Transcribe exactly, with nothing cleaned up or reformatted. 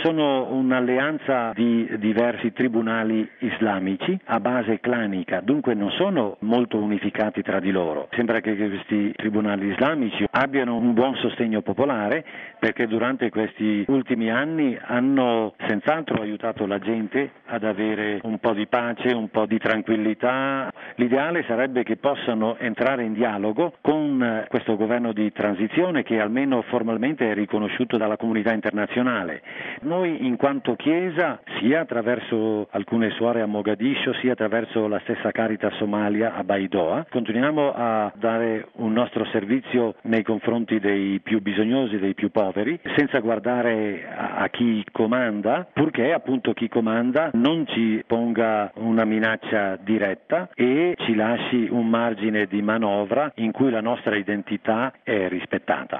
Sono un'alleanza di diversi tribunali islamici a base clanica, dunque non sono molto unificati tra di loro. Sembra che questi tribunali islamici abbiano un buon sostegno popolare, perché durante questi ultimi anni hanno senz'altro aiutato la gente ad avere un po' di pace, un po' di tranquillità. L'ideale sarebbe che possano entrare in dialogo con questo governo di transizione che almeno formalmente è riconosciuto dalla comunità internazionale. Noi in quanto Chiesa, sia attraverso alcune suore a Mogadiscio, sia attraverso la stessa Caritas Somalia a Baidoa, continuiamo a dare un nostro servizio nei confronti dei più bisognosi, dei più poveri, senza guardare a, a chi comanda, purché appunto chi comanda non ci ponga una minaccia diretta e ci lasci un margine di manovra in cui la nostra identità è rispettata.